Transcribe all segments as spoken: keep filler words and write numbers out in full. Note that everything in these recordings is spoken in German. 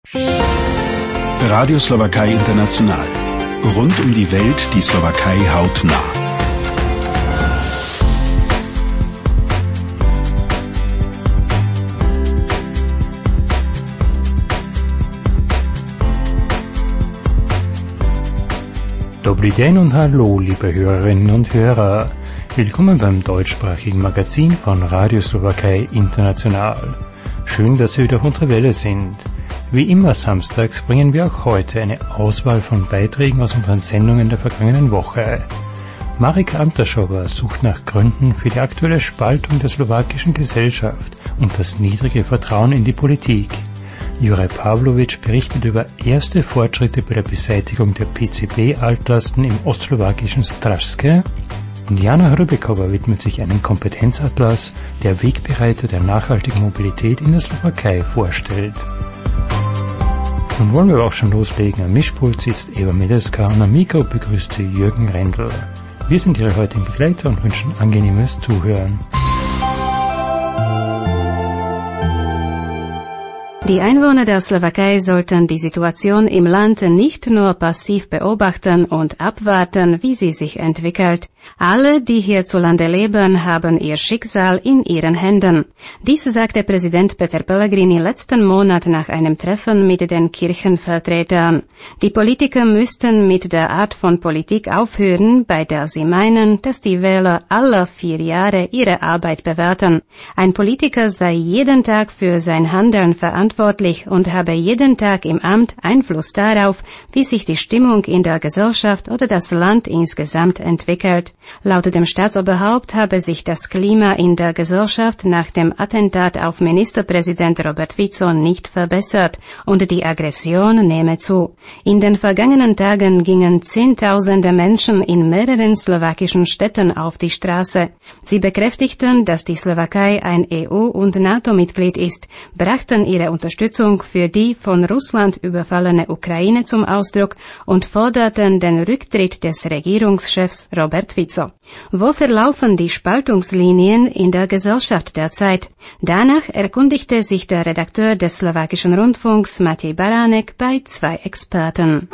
Radio Slowakei International. Rund um die Welt die Slowakei hautnah. Dobry den und hallo, liebe Hörerinnen und Hörer. Willkommen beim deutschsprachigen Magazin von Radio Slowakei International. Schön, dass Sie wieder auf unserer Welle sind. Wie immer samstags bringen wir auch heute eine Auswahl von Beiträgen aus unseren Sendungen der vergangenen Woche. Marek Antaschowa sucht nach Gründen für die aktuelle Spaltung der slowakischen Gesellschaft und das niedrige Vertrauen in die Politik. Juraj Pavlovic berichtet über erste Fortschritte bei der Beseitigung der P C B-Altlasten im ostslowakischen Stražske. Und Jana Hrubekova widmet sich einem Kompetenzatlas, der Wegbereiter der nachhaltigen Mobilität in der Slowakei vorstellt. Nun wollen wir auch schon loslegen. Am Mischpult sitzt Eva Medeska und am Mikro begrüßt sie Jürgen Rendl. Wir sind Ihre heutigen Begleiter und wünschen angenehmes Zuhören. Die Einwohner der Slowakei sollten die Situation im Land nicht nur passiv beobachten und abwarten, wie sie sich entwickelt. Alle, die hierzulande leben, haben ihr Schicksal in ihren Händen. Dies sagte Präsident Peter Pellegrini letzten Monat nach einem Treffen mit den Kirchenvertretern. Die Politiker müssten mit der Art von Politik aufhören, bei der sie meinen, dass die Wähler alle vier Jahre ihre Arbeit bewerten. Ein Politiker sei jeden Tag für sein Handeln verantwortlich und habe jeden Tag im Amt Einfluss darauf, wie sich die Stimmung in der Gesellschaft oder das Land insgesamt entwickelt. Laut dem Staatsoberhaupt habe sich das Klima in der Gesellschaft nach dem Attentat auf Ministerpräsident Robert Fico nicht verbessert und die Aggression nehme zu. In den vergangenen Tagen gingen Zehntausende Menschen in mehreren slowakischen Städten auf die Straße. Sie bekräftigten, dass die Slowakei ein E U- und NATO-Mitglied ist, brachten ihre Unterstützung für die von Russland überfallene Ukraine zum Ausdruck und forderten den Rücktritt des Regierungschefs Robert Fico. Wo verlaufen die Spaltungslinien in der Gesellschaft derzeit? Danach erkundigte sich der Redakteur des slowakischen Rundfunks Matěj Baránek bei zwei Experten.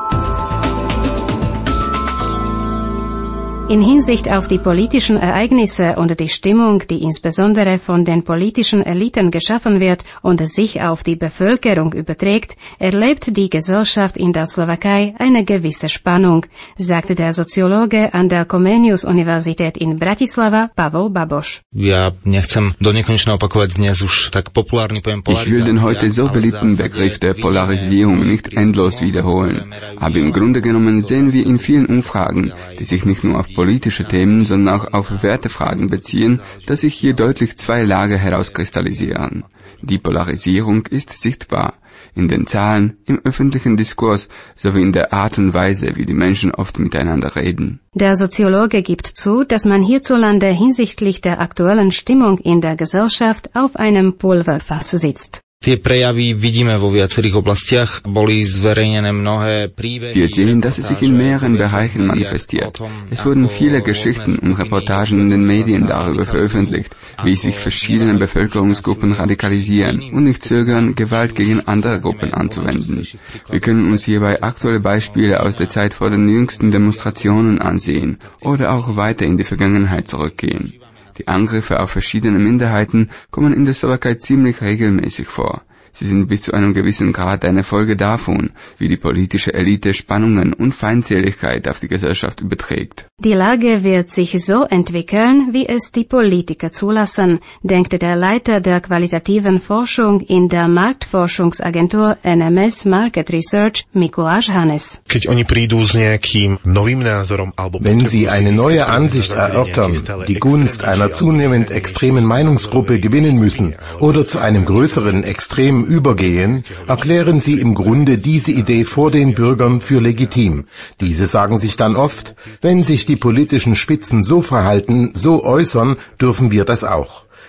In Hinsicht auf die politischen Ereignisse und die Stimmung, die insbesondere von den politischen Eliten geschaffen wird und sich auf die Bevölkerung überträgt, erlebt die Gesellschaft in der Slowakei eine gewisse Spannung, sagte der Soziologe an der Comenius-Universität in Bratislava Pavel Baboš. Ja nechcem do nekonečna opakovať dnes už tak populárny pojem Polarizácia. Ich will den heute so beliebten Begriff der Polarisierung nicht endlos wiederholen, aber im Grunde genommen sehen wir in vielen Umfragen, die sich nicht nur auf politische Themen, sondern auch auf Wertefragen beziehen, dass sich hier deutlich zwei Lager herauskristallisieren. Die Polarisierung ist sichtbar in den Zahlen, im öffentlichen Diskurs sowie in der Art und Weise, wie die Menschen oft miteinander reden. Der Soziologe gibt zu, dass man hierzulande hinsichtlich der aktuellen Stimmung in der Gesellschaft auf einem Pulverfass sitzt. Tie prejavy vidíme vo viacerých oblastiach. Boli zverejnené mnohé príbehy. Wir sehen, dass es sich in mehreren Bereichen manifestiert. Es wurden viele Geschichten und Reportagen in den Medien darüber veröffentlicht, wie sich verschiedene Bevölkerungsgruppen radikalisieren und nicht zögern, Gewalt gegen andere Gruppen anzuwenden. Wir können uns hierbei aktuelle Beispiele aus der Zeit vor den jüngsten Demonstrationen ansehen oder auch weiter in die Vergangenheit zurückgehen. Die Angriffe auf verschiedene Minderheiten kommen in der Slowakei ziemlich regelmäßig vor. Sie sind bis zu einem gewissen Grad eine Folge davon, wie die politische Elite Spannungen und Feindseligkeit auf die Gesellschaft überträgt. Die Lage wird sich so entwickeln, wie es die Politiker zulassen, denkt der Leiter der qualitativen Forschung in der Marktforschungsagentur N M S Market Research, Mikuláš Hannes. Wenn Sie eine neue Ansicht erörtern, die Gunst einer zunehmend extremen Meinungsgruppe gewinnen müssen oder zu einem größeren Extrem übergehen, erklären Sie im Grunde diese Idee vor den Bürgern für legitim. Diese sagen sich dann oft, wenn sich die politischen Spitzen so verhalten, so äußern, dürfen wir das auch.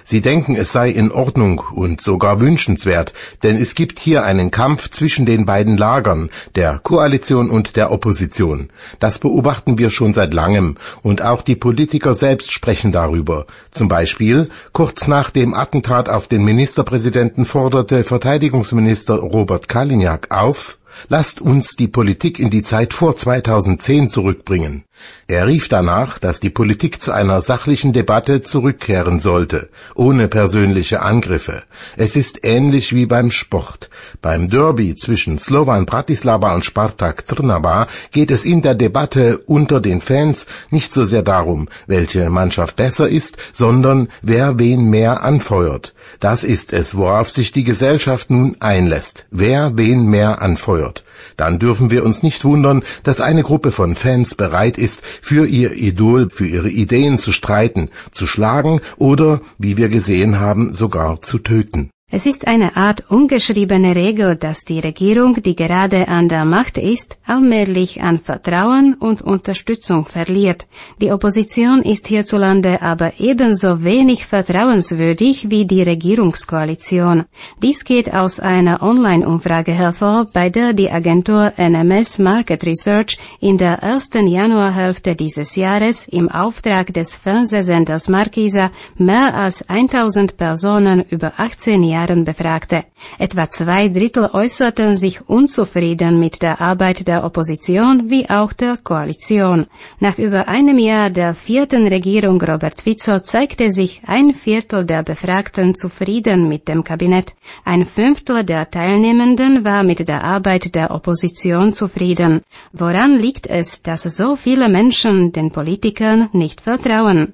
Sie denken, es sei in Ordnung und sogar wünschenswert, denn es gibt hier einen Kampf zwischen den beiden Lagern, der Koalition und der Opposition. Das beobachten wir schon seit langem und auch die Politiker selbst sprechen darüber. Zum Beispiel, kurz nach dem Attentat auf den Ministerpräsidenten forderte Verteidigungsminister Robert Kaliňák auf: Lasst uns die Politik in die Zeit vor zweitausendzehn zurückbringen. Er rief danach, dass die Politik zu einer sachlichen Debatte zurückkehren sollte, ohne persönliche Angriffe. Es ist ähnlich wie beim Sport. Beim Derby zwischen Slovan Bratislava und Spartak Trnava geht es in der Debatte unter den Fans nicht so sehr darum, welche Mannschaft besser ist, sondern wer wen mehr anfeuert. Das ist es, worauf sich die Gesellschaft nun einlässt. Wer wen mehr anfeuert. Dann dürfen wir uns nicht wundern, dass eine Gruppe von Fans bereit ist, für ihr Idol, für ihre Ideen zu streiten, zu schlagen oder, wie wir gesehen haben, sogar zu töten. Es ist eine Art ungeschriebene Regel, dass die Regierung, die gerade an der Macht ist, allmählich an Vertrauen und Unterstützung verliert. Die Opposition ist hierzulande aber ebenso wenig vertrauenswürdig wie die Regierungskoalition. Dies geht aus einer Online-Umfrage hervor, bei der die Agentur N M S Market Research in der ersten Januarhälfte dieses Jahres im Auftrag des Fernsehsenders Markisa mehr als tausend Personen über achtzehn Jahre befragte. Etwa zwei Drittel äußerten sich unzufrieden mit der Arbeit der Opposition wie auch der Koalition. Nach über einem Jahr der vierten Regierung Robert Fico zeigte sich ein Viertel der Befragten zufrieden mit dem Kabinett. Ein Fünftel der Teilnehmenden war mit der Arbeit der Opposition zufrieden. Woran liegt es, dass so viele Menschen den Politikern nicht vertrauen?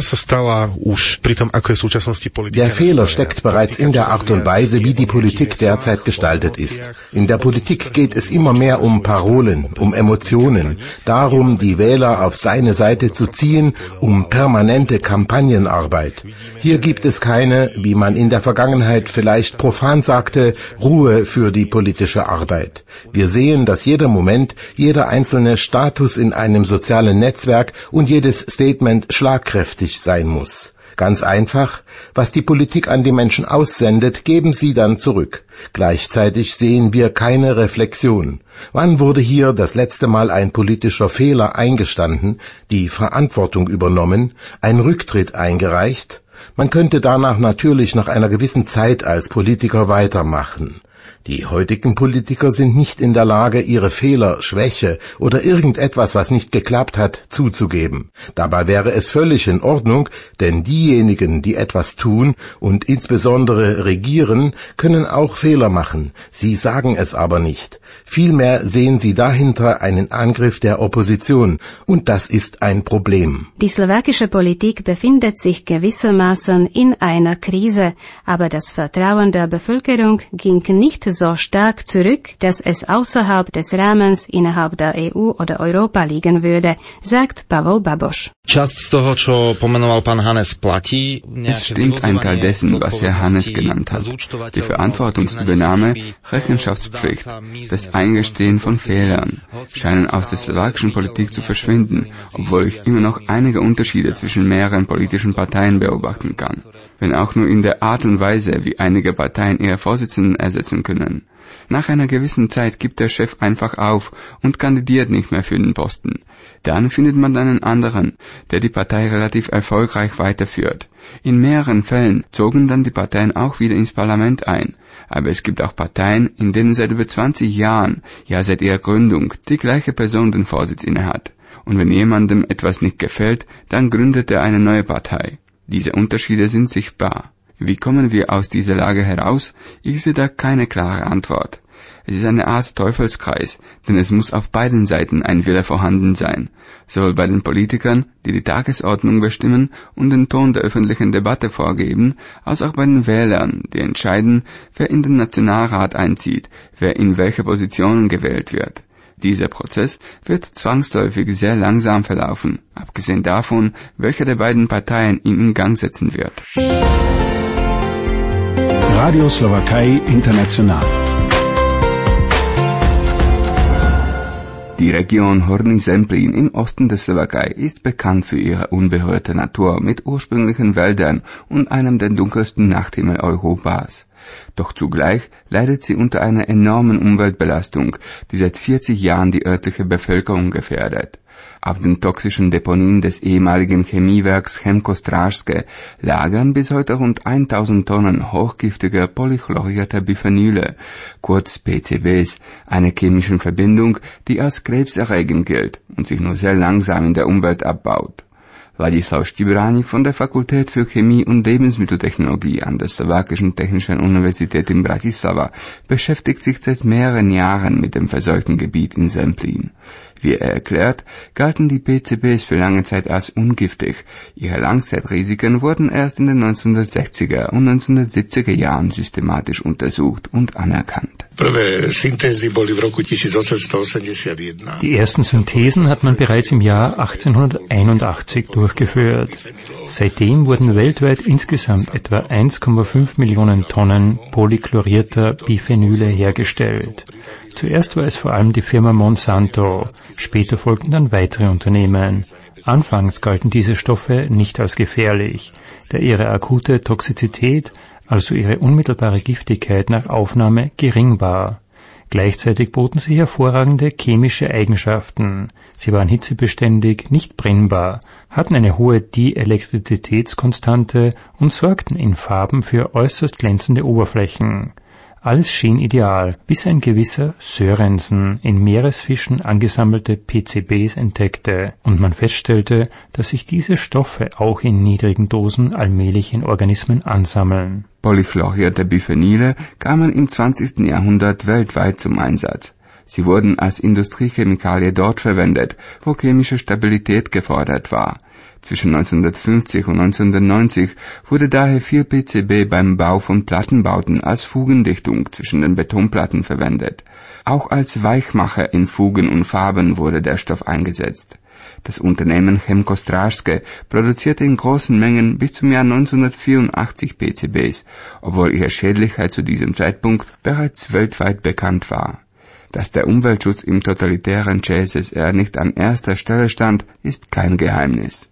Der Fehler steckt bereits in der Art und Weise, wie die Politik derzeit gestaltet ist. In der Politik geht es immer mehr um Parolen, um Emotionen, darum, die Wähler auf seine Seite zu ziehen, um permanente Kampagnenarbeit. Hier gibt es keine, wie man in der Vergangenheit vielleicht profan sagte, Ruhe für die politische Arbeit. Wir sehen, dass jeder Moment, jeder einzelne Status in einem sozialen Netzwerk und jedes Statement schlagkräftig sein muss. Ganz einfach, was die Politik an die Menschen aussendet, geben sie dann zurück. Gleichzeitig sehen wir keine Reflexion. Wann wurde hier das letzte Mal ein politischer Fehler eingestanden, die Verantwortung übernommen, ein Rücktritt eingereicht? Man könnte danach natürlich nach einer gewissen Zeit als Politiker weitermachen. Die heutigen Politiker sind nicht in der Lage, ihre Fehler, Schwäche oder irgendetwas, was nicht geklappt hat, zuzugeben. Dabei wäre es völlig in Ordnung, denn diejenigen, die etwas tun und insbesondere regieren, können auch Fehler machen. Sie sagen es aber nicht. Vielmehr sehen sie dahinter einen Angriff der Opposition, und das ist ein Problem. Die slowakische Politik befindet sich gewissermaßen in einer Krise, aber das Vertrauen der Bevölkerung ging nicht so stark zurück, dass es außerhalb des Rahmens innerhalb der E U oder Europa liegen würde, sagt Pavel Baboš. Es stimmt ein Teil dessen, was Herr Hannes genannt hat. Die Verantwortungsübernahme, Rechenschaftspflicht, das Eingestehen von Fehlern scheinen aus der slowakischen Politik zu verschwinden, obwohl ich immer noch einige Unterschiede zwischen mehreren politischen Parteien beobachten kann, wenn auch nur in der Art und Weise, wie einige Parteien ihre Vorsitzenden ersetzen können. Nach einer gewissen Zeit gibt der Chef einfach auf und kandidiert nicht mehr für den Posten. Dann findet man einen anderen, der die Partei relativ erfolgreich weiterführt. In mehreren Fällen zogen dann die Parteien auch wieder ins Parlament ein. Aber es gibt auch Parteien, in denen seit über zwanzig Jahren, ja seit ihrer Gründung, die gleiche Person den Vorsitz innehat. Und wenn jemandem etwas nicht gefällt, dann gründet er eine neue Partei. Diese Unterschiede sind sichtbar. Wie kommen wir aus dieser Lage heraus? Ich sehe da keine klare Antwort. Es ist eine Art Teufelskreis, denn es muss auf beiden Seiten ein Wille vorhanden sein. Sowohl bei den Politikern, die die Tagesordnung bestimmen und den Ton der öffentlichen Debatte vorgeben, als auch bei den Wählern, die entscheiden, wer in den Nationalrat einzieht, wer in welche Positionen gewählt wird. Dieser Prozess wird zwangsläufig sehr langsam verlaufen, abgesehen davon, welche der beiden Parteien ihn in Gang setzen wird. Radio Slowakei International. Die Region Horní Zemplín im Osten der Slowakei ist bekannt für ihre unberührte Natur mit ursprünglichen Wäldern und einem der dunkelsten Nachthimmel Europas. Doch zugleich leidet sie unter einer enormen Umweltbelastung, die seit vierzig Jahren die örtliche Bevölkerung gefährdet. Auf den toxischen Deponien des ehemaligen Chemiewerks Chemkostražske lagern bis heute rund tausend Tonnen hochgiftiger polychlorierter Biphenyle, kurz P C Bs, eine chemische Verbindung, die als krebserregend gilt und sich nur sehr langsam in der Umwelt abbaut. Ladislav Štibrani von der Fakultät für Chemie und Lebensmitteltechnologie an der Slowakischen Technischen Universität in Bratislava beschäftigt sich seit mehreren Jahren mit dem verseuchten Gebiet in Zemplín. Wie er erklärt, galten die P C Bs für lange Zeit als ungiftig. Ihre Langzeitrisiken wurden erst in den neunzehnhundertsechziger und neunzehnhundertsiebziger Jahren systematisch untersucht und anerkannt. Die ersten Synthesen hat man bereits im Jahr achtzehnhunderteinundachtzig durchgeführt. Seitdem wurden weltweit insgesamt etwa eins Komma fünf Millionen Tonnen polychlorierter Biphenyle hergestellt. Zuerst war es vor allem die Firma Monsanto, später folgten dann weitere Unternehmen. Anfangs galten diese Stoffe nicht als gefährlich, da ihre akute Toxizität, also ihre unmittelbare Giftigkeit nach Aufnahme, gering war. Gleichzeitig boten sie hervorragende chemische Eigenschaften. Sie waren hitzebeständig, nicht brennbar, hatten eine hohe Dielektrizitätskonstante und sorgten in Farben für äußerst glänzende Oberflächen. Alles schien ideal, bis ein gewisser Sørensen in Meeresfischen angesammelte P C Bs entdeckte und man feststellte, dass sich diese Stoffe auch in niedrigen Dosen allmählich in Organismen ansammeln. Polychlorierte Biphenyle kamen im zwanzigsten Jahrhundert weltweit zum Einsatz. Sie wurden als Industriechemikalie dort verwendet, wo chemische Stabilität gefordert war. Zwischen neunzehnhundertfünfzig und neunzehnhundertneunzig wurde daher viel P C B beim Bau von Plattenbauten als Fugendichtung zwischen den Betonplatten verwendet. Auch als Weichmacher in Fugen und Farben wurde der Stoff eingesetzt. Das Unternehmen Chemkostražske produzierte in großen Mengen bis zum Jahr neunzehnhundertvierundachtzig P C Bs, obwohl ihre Schädlichkeit zu diesem Zeitpunkt bereits weltweit bekannt war. Dass der Umweltschutz im totalitären C S S R nicht an erster Stelle stand, ist kein Geheimnis.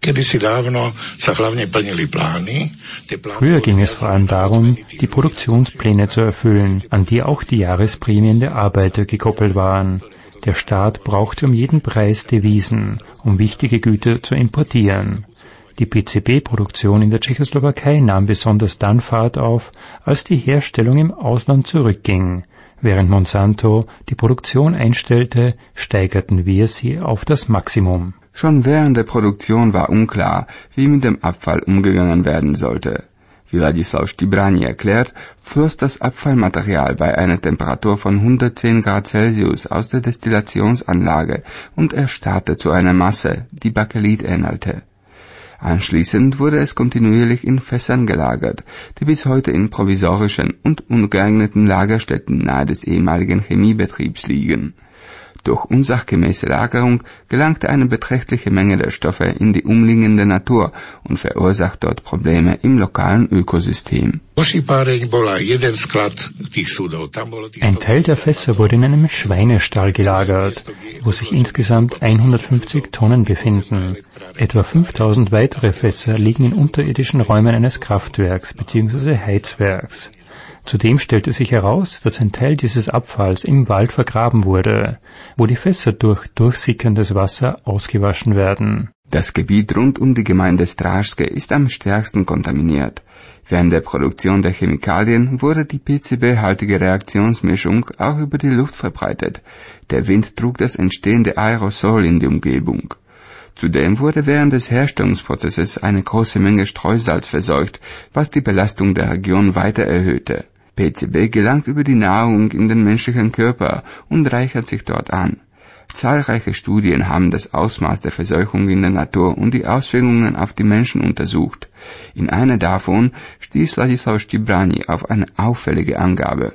Früher ging es vor allem darum, die Produktionspläne zu erfüllen, an die auch die Jahresprämien der Arbeiter gekoppelt waren. Der Staat brauchte um jeden Preis Devisen, um wichtige Güter zu importieren. Die P C B-Produktion in der Tschechoslowakei nahm besonders dann Fahrt auf, als die Herstellung im Ausland zurückging. Während Monsanto die Produktion einstellte, steigerten wir sie auf das Maximum. Schon während der Produktion war unklar, wie mit dem Abfall umgegangen werden sollte. Wie Ladislav Štibrani erklärt, floss das Abfallmaterial bei einer Temperatur von hundertzehn Grad Celsius aus der Destillationsanlage und erstarrte zu einer Masse, die Bakelit ähnelte. Anschließend wurde es kontinuierlich in Fässern gelagert, die bis heute in provisorischen und ungeeigneten Lagerstätten nahe des ehemaligen Chemiebetriebs liegen. Durch unsachgemäße Lagerung gelangte eine beträchtliche Menge der Stoffe in die umliegende Natur und verursacht dort Probleme im lokalen Ökosystem. Ein Teil der Fässer wurde in einem Schweinestall gelagert, wo sich insgesamt hundertfünfzig Tonnen befinden. Etwa fünftausend weitere Fässer liegen in unterirdischen Räumen eines Kraftwerks bzw. Heizwerks. Zudem stellte sich heraus, dass ein Teil dieses Abfalls im Wald vergraben wurde, wo die Fässer durch durchsickerndes Wasser ausgewaschen werden. Das Gebiet rund um die Gemeinde Stražske ist am stärksten kontaminiert. Während der Produktion der Chemikalien wurde die P C B-haltige Reaktionsmischung auch über die Luft verbreitet. Der Wind trug das entstehende Aerosol in die Umgebung. Zudem wurde während des Herstellungsprozesses eine große Menge Streusalz verseucht, was die Belastung der Region weiter erhöhte. P C B gelangt über die Nahrung in den menschlichen Körper und reichert sich dort an. Zahlreiche Studien haben das Ausmaß der Verseuchung in der Natur und die Auswirkungen auf die Menschen untersucht. In einer davon stieß Ladislav Štibrani auf eine auffällige Angabe.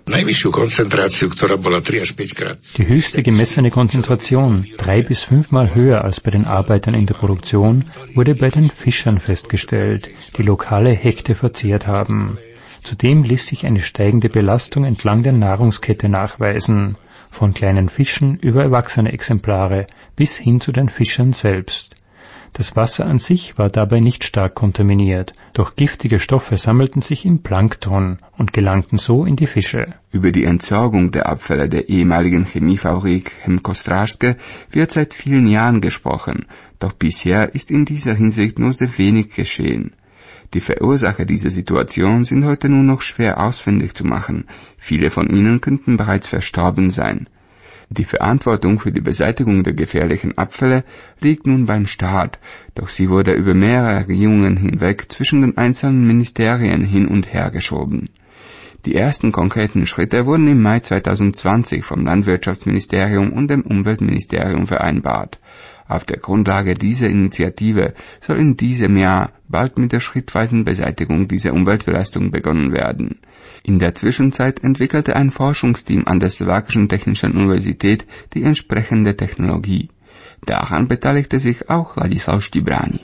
Die höchste gemessene Konzentration, drei bis fünfmal höher als bei den Arbeitern in der Produktion, wurde bei den Fischern festgestellt, die lokale Hechte verzehrt haben. Zudem ließ sich eine steigende Belastung entlang der Nahrungskette nachweisen. von kleinen Fischen über erwachsene Exemplare bis hin zu den Fischern selbst. Das Wasser an sich war dabei nicht stark kontaminiert, doch giftige Stoffe sammelten sich im Plankton und gelangten so in die Fische. Über die Entsorgung der Abfälle der ehemaligen Chemiefabrik Chemkostrarske wird seit vielen Jahren gesprochen, doch bisher ist in dieser Hinsicht nur sehr wenig geschehen. Die Verursacher dieser Situation sind heute nur noch schwer ausfindig zu machen. Viele von ihnen könnten bereits verstorben sein. Die Verantwortung für die Beseitigung der gefährlichen Abfälle liegt nun beim Staat, doch sie wurde über mehrere Regierungen hinweg zwischen den einzelnen Ministerien hin und her geschoben. Die ersten konkreten Schritte wurden im Mai zweitausendzwanzig vom Landwirtschaftsministerium und dem Umweltministerium vereinbart. Auf der Grundlage dieser Initiative soll in diesem Jahr bald mit der schrittweisen Beseitigung dieser Umweltbelastung begonnen werden. In der Zwischenzeit entwickelte ein Forschungsteam an der Slowakischen Technischen Universität die entsprechende Technologie. Daran beteiligte sich auch Ladislav Štibrani.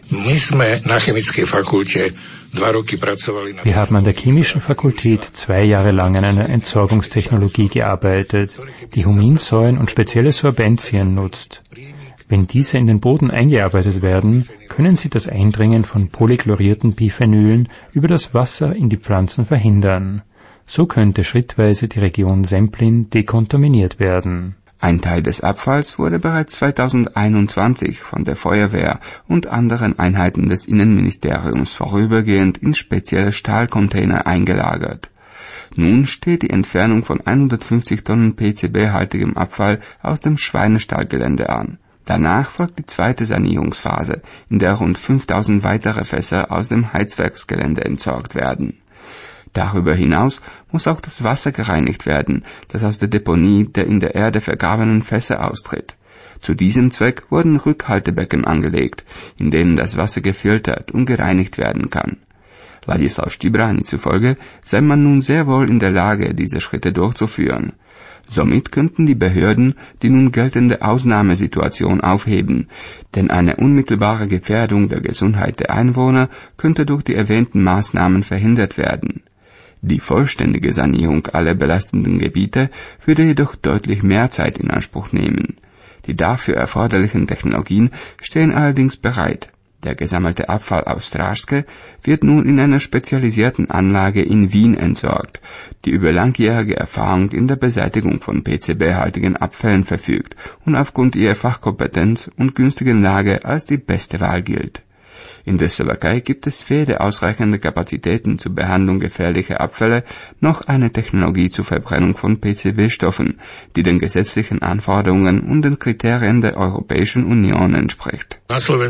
Wir haben an der Chemischen Fakultät zwei Jahre lang an einer Entsorgungstechnologie gearbeitet, die Huminsäuren und spezielle Sorbentien nutzt. Wenn diese in den Boden eingearbeitet werden, können sie das Eindringen von polychlorierten Biphenylen über das Wasser in die Pflanzen verhindern. So könnte schrittweise die Region Zemplín dekontaminiert werden. Ein Teil des Abfalls wurde bereits zweitausendeinundzwanzig von der Feuerwehr und anderen Einheiten des Innenministeriums vorübergehend in spezielle Stahlcontainer eingelagert. Nun steht die Entfernung von hundertfünfzig Tonnen P C B-haltigem Abfall aus dem Schweinestallgelände an. Danach folgt die zweite Sanierungsphase, in der rund fünftausend weitere Fässer aus dem Heizwerksgelände entsorgt werden. Darüber hinaus muss auch das Wasser gereinigt werden, das aus der Deponie der in der Erde vergrabenen Fässer austritt. Zu diesem Zweck wurden Rückhaltebecken angelegt, in denen das Wasser gefiltert und gereinigt werden kann. Ladislav Štibrani zufolge sei man nun sehr wohl in der Lage, diese Schritte durchzuführen. Somit könnten die Behörden die nun geltende Ausnahmesituation aufheben, denn eine unmittelbare Gefährdung der Gesundheit der Einwohner könnte durch die erwähnten Maßnahmen verhindert werden. Die vollständige Sanierung aller belastenden Gebiete würde jedoch deutlich mehr Zeit in Anspruch nehmen. Die dafür erforderlichen Technologien stehen allerdings bereit. Der gesammelte Abfall aus Strarske wird nun in einer spezialisierten Anlage in Wien entsorgt, die über langjährige Erfahrung in der Beseitigung von P C B-haltigen Abfällen verfügt und aufgrund ihrer Fachkompetenz und günstigen Lage als die beste Wahl gilt. In der Slowakei gibt es weder ausreichende Kapazitäten zur Behandlung gefährlicher Abfälle noch eine Technologie zur Verbrennung von P C B-Stoffen, die den gesetzlichen Anforderungen und den Kriterien der Europäischen Union entspricht.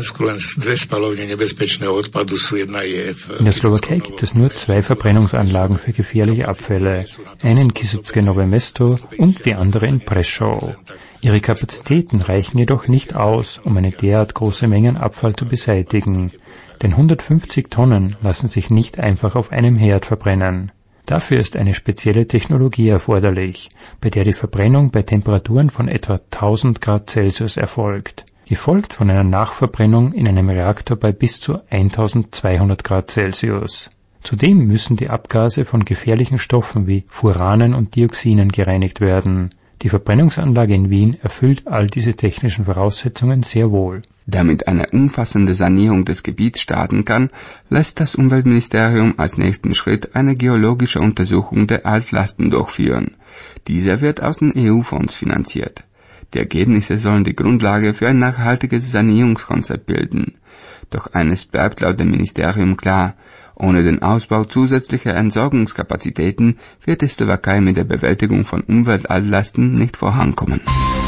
In der Slowakei gibt es nur zwei Verbrennungsanlagen für gefährliche Abfälle, eine in Kisucké Nové Mesto und die andere in Prešov. Ihre Kapazitäten reichen jedoch nicht aus, um eine derart große Menge Abfall zu beseitigen, denn hundertfünfzig Tonnen lassen sich nicht einfach auf einem Herd verbrennen. Dafür ist eine spezielle Technologie erforderlich, bei der die Verbrennung bei Temperaturen von etwa tausend Grad Celsius erfolgt, gefolgt von einer Nachverbrennung in einem Reaktor bei bis zu eintausendzweihundert Grad Celsius. Zudem müssen die Abgase von gefährlichen Stoffen wie Furanen und Dioxinen gereinigt werden. Die Verbrennungsanlage in Wien erfüllt all diese technischen Voraussetzungen sehr wohl. Damit eine umfassende Sanierung des Gebiets starten kann, lässt das Umweltministerium als nächsten Schritt eine geologische Untersuchung der Altlasten durchführen. Dieser wird aus den E U-Fonds finanziert. Die Ergebnisse sollen die Grundlage für ein nachhaltiges Sanierungskonzept bilden. Doch eines bleibt laut dem Ministerium klar: Ohne den Ausbau zusätzlicher Entsorgungskapazitäten wird die Slowakei mit der Bewältigung von Umweltaltlasten nicht vorankommen.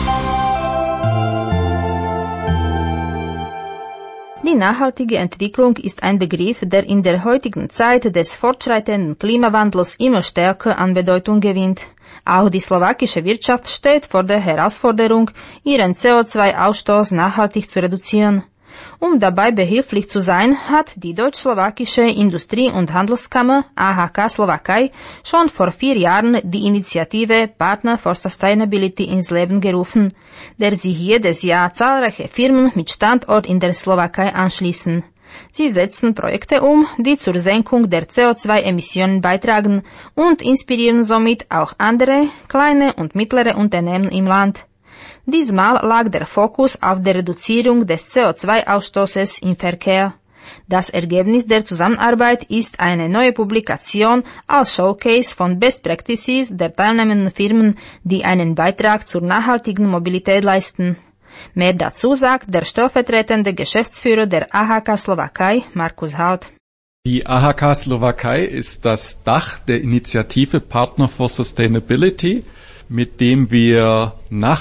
Die nachhaltige Entwicklung ist ein Begriff, der in der heutigen Zeit des fortschreitenden Klimawandels immer stärker an Bedeutung gewinnt. Auch die slowakische Wirtschaft steht vor der Herausforderung, ihren C O zwei Ausstoß nachhaltig zu reduzieren. Um dabei behilflich zu sein, hat die Deutsch-Slowakische Industrie- und Handelskammer A H K Slowakei schon vor vier Jahren die Initiative Partner for Sustainability ins Leben gerufen, der sich jedes Jahr zahlreiche Firmen mit Standort in der Slowakei anschließen. Sie setzen Projekte um, die zur Senkung der C O zwei Emissionen beitragen und inspirieren somit auch andere, kleine und mittlere Unternehmen im Land. Diesmal lag der Fokus auf der Reduzierung des C O zwei Ausstoßes im Verkehr. Das Ergebnis der Zusammenarbeit ist eine neue Publikation als Showcase von Best Practices der teilnehmenden Firmen, die einen Beitrag zur nachhaltigen Mobilität leisten. Mehr dazu sagt der stellvertretende Geschäftsführer der A H K Slowakei, Markus Haut. Die A H K Slowakei ist das Dach der Initiative Partner for Sustainability, mit dem wir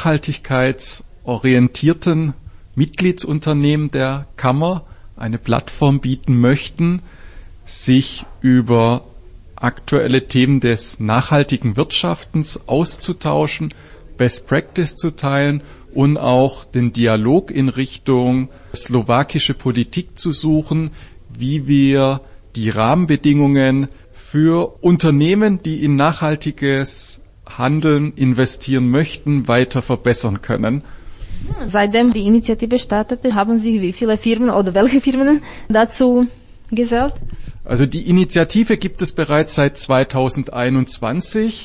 nachhaltigkeitsorientierten Mitgliedsunternehmen der Kammer eine Plattform bieten möchten, sich über aktuelle Themen des nachhaltigen Wirtschaftens auszutauschen, Best Practice zu teilen und auch den Dialog in Richtung slowakische Politik zu suchen, wie wir die Rahmenbedingungen für Unternehmen, die in nachhaltiges Handeln investieren möchten, weiter verbessern können. Seitdem die Initiative startete, haben Sie wie viele Firmen oder welche Firmen dazu gesellt? Also die Initiative gibt es bereits seit zweitausendeinundzwanzig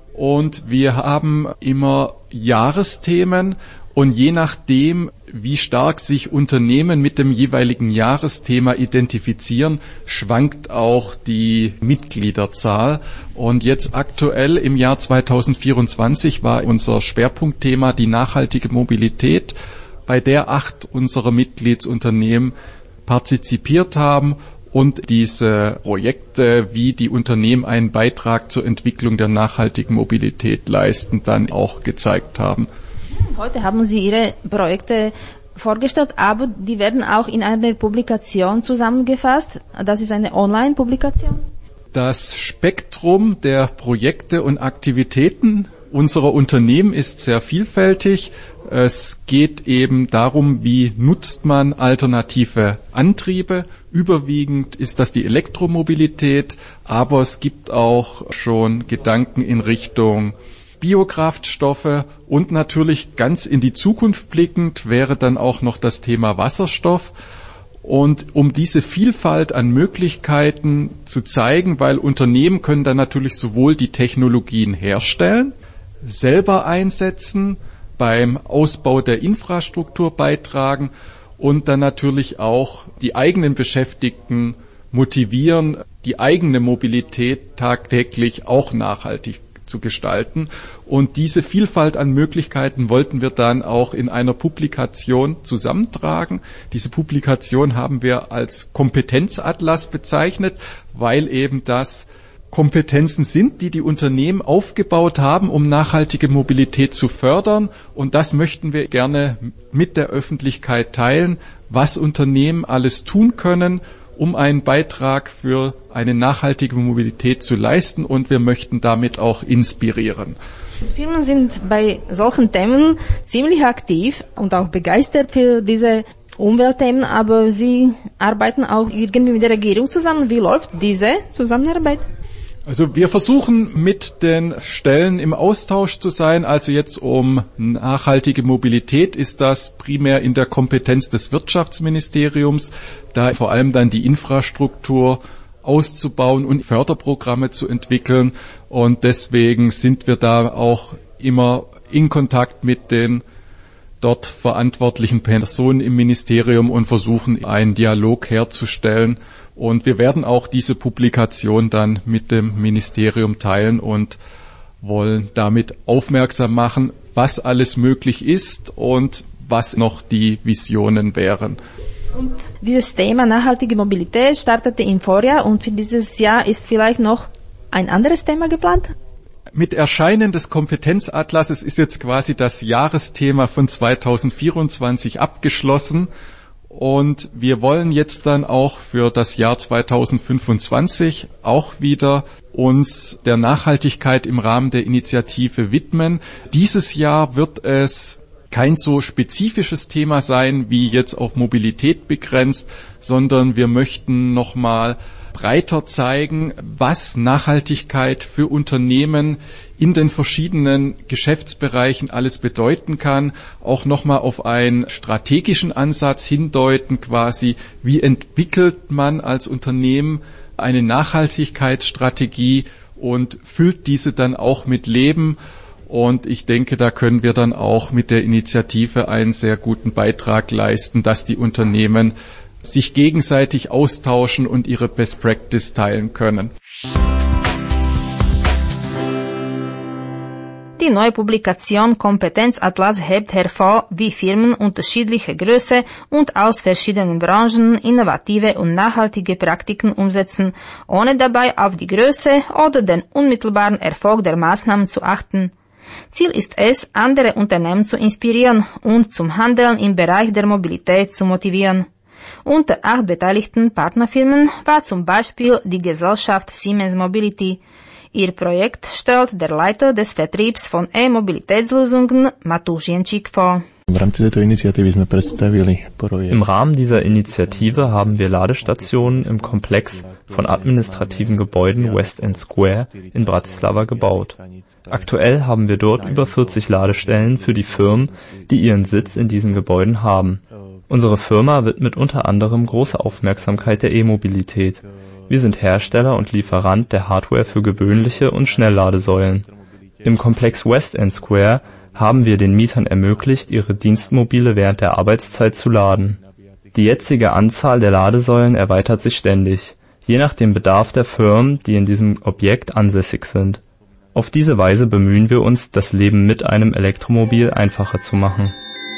und wir haben immer Jahresthemen und je nachdem, wie stark sich Unternehmen mit dem jeweiligen Jahresthema identifizieren, schwankt auch die Mitgliederzahl. Und jetzt aktuell im Jahr zweitausendvierundzwanzig war unser Schwerpunktthema die nachhaltige Mobilität, bei der acht unserer Mitgliedsunternehmen partizipiert haben und diese Projekte, wie die Unternehmen einen Beitrag zur Entwicklung der nachhaltigen Mobilität leisten, dann auch gezeigt haben. Heute haben Sie Ihre Projekte vorgestellt, aber die werden auch in einer Publikation zusammengefasst. Das ist eine Online-Publikation. Das Spektrum der Projekte und Aktivitäten unserer Unternehmen ist sehr vielfältig. Es geht eben darum, wie nutzt man alternative Antriebe. Überwiegend ist das die Elektromobilität, aber es gibt auch schon Gedanken in Richtung Biokraftstoffe und natürlich ganz in die Zukunft blickend wäre dann auch noch das Thema Wasserstoff. Und um diese Vielfalt an Möglichkeiten zu zeigen, weil Unternehmen können dann natürlich sowohl die Technologien herstellen, selber einsetzen, beim Ausbau der Infrastruktur beitragen und dann natürlich auch die eigenen Beschäftigten motivieren, die eigene Mobilität tagtäglich auch nachhaltig zu gestalten. Und diese Vielfalt an Möglichkeiten wollten wir dann auch in einer Publikation zusammentragen. Diese Publikation haben wir als Kompetenzatlas bezeichnet, weil eben das Kompetenzen sind, die die Unternehmen aufgebaut haben, um nachhaltige Mobilität zu fördern. Und das möchten wir gerne mit der Öffentlichkeit teilen, was Unternehmen alles tun können, um einen Beitrag für eine nachhaltige Mobilität zu leisten. Und wir möchten damit auch inspirieren. Firmen sind bei solchen Themen ziemlich aktiv und auch begeistert für diese Umweltthemen, aber sie arbeiten auch irgendwie mit der Regierung zusammen. Wie läuft diese Zusammenarbeit? Also wir versuchen mit den Stellen im Austausch zu sein. Also jetzt um nachhaltige Mobilität ist das primär in der Kompetenz des Wirtschaftsministeriums, da vor allem dann die Infrastruktur auszubauen und Förderprogramme zu entwickeln. Und deswegen sind wir da auch immer in Kontakt mit den dort verantwortlichen Personen im Ministerium und versuchen, einen Dialog herzustellen. Und wir werden auch diese Publikation dann mit dem Ministerium teilen und wollen damit aufmerksam machen, was alles möglich ist und was noch die Visionen wären. Und dieses Thema nachhaltige Mobilität startete im Vorjahr und für dieses Jahr ist vielleicht noch ein anderes Thema geplant? Mit Erscheinen des Kompetenzatlases ist jetzt quasi das Jahresthema von zweitausendvierundzwanzig abgeschlossen. Und wir wollen jetzt dann auch für das Jahr zweitausendfünfundzwanzig auch wieder uns der Nachhaltigkeit im Rahmen der Initiative widmen. Dieses Jahr wird es kein so spezifisches Thema sein, wie jetzt auf Mobilität begrenzt, sondern wir möchten nochmal breiter zeigen, was Nachhaltigkeit für Unternehmen in den verschiedenen Geschäftsbereichen alles bedeuten kann, auch nochmal auf einen strategischen Ansatz hindeuten, quasi, wie entwickelt man als Unternehmen eine Nachhaltigkeitsstrategie und füllt diese dann auch mit Leben. Und ich denke, da können wir dann auch mit der Initiative einen sehr guten Beitrag leisten, dass die Unternehmen sich gegenseitig austauschen und ihre Best Practice teilen können. Die neue Publikation Kompetenzatlas hebt hervor, wie Firmen unterschiedlicher Größe und aus verschiedenen Branchen innovative und nachhaltige Praktiken umsetzen, ohne dabei auf die Größe oder den unmittelbaren Erfolg der Maßnahmen zu achten. Ziel ist es, andere Unternehmen zu inspirieren und zum Handeln im Bereich der Mobilität zu motivieren. Unter acht beteiligten Partnerfirmen war zum Beispiel die Gesellschaft Siemens Mobility. Ihr Projekt stellt der Leiter des Vertriebs von E-Mobilitätslösungen, Matúš Jenčík, vor. Im Rahmen dieser Initiative haben wir Ladestationen im Komplex von administrativen Gebäuden West End Square in Bratislava gebaut. Aktuell haben wir dort über vierzig Ladestellen für die Firmen, die ihren Sitz in diesen Gebäuden haben. Unsere Firma widmet unter anderem große Aufmerksamkeit der E-Mobilität. Wir sind Hersteller und Lieferant der Hardware für gewöhnliche und Schnellladesäulen. Im Komplex West End Square haben wir den Mietern ermöglicht, ihre Dienstmobile während der Arbeitszeit zu laden. Die jetzige Anzahl der Ladesäulen erweitert sich ständig, je nach dem Bedarf der Firmen, die in diesem Objekt ansässig sind. Auf diese Weise bemühen wir uns, das Leben mit einem Elektromobil einfacher zu machen.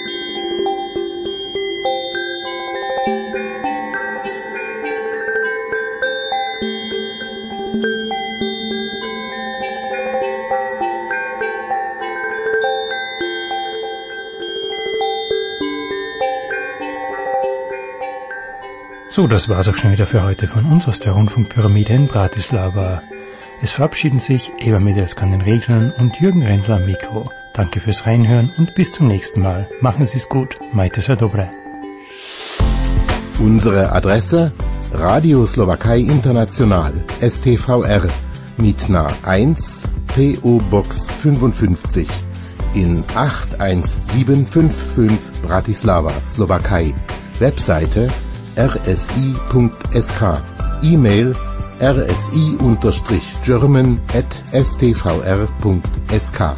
So, das war's auch schon wieder für heute von uns aus der Rundfunkpyramide in Bratislava. Es verabschieden sich Eva Miedels an den Reglern und Jürgen Rendler am Mikro. Danke fürs Reinhören und bis zum nächsten Mal. Machen Sie's gut. Majte sa dobre. Unsere Adresse Radio Slowakei International S T V R Mítna eins P O Box fünfundfünfzig in acht eins sieben fünf fünf Bratislava, Slowakei. Webseite r s i punkt s k. E-Mail r s i German at s t v r punkt s k.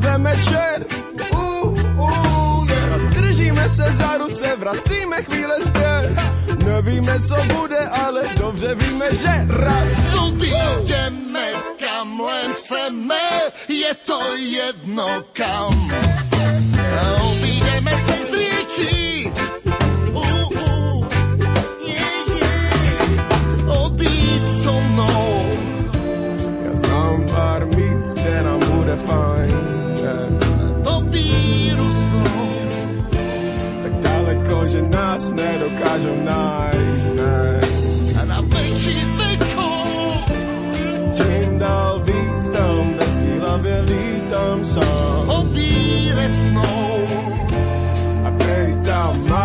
řveme čer. Uh, uh, yeah. Držíme se za ruce, vracíme chvíle zpět. Nevíme, co bude, ale dobře víme, že raz tudy jdeme, kam len chceme, je to jedno kam. Obídeme cez rieky, uh, uh, yeah, yeah. Odíď so mnou. Ja znám pár míst, kde nám bude fajn, yeah. Do víru snou. Tak daleko, že nás nedokážou nájsť, ne. A na veky vekov. Čím dál víc tam ve svý hlavě lítám sám. O víre snou. A prej tam má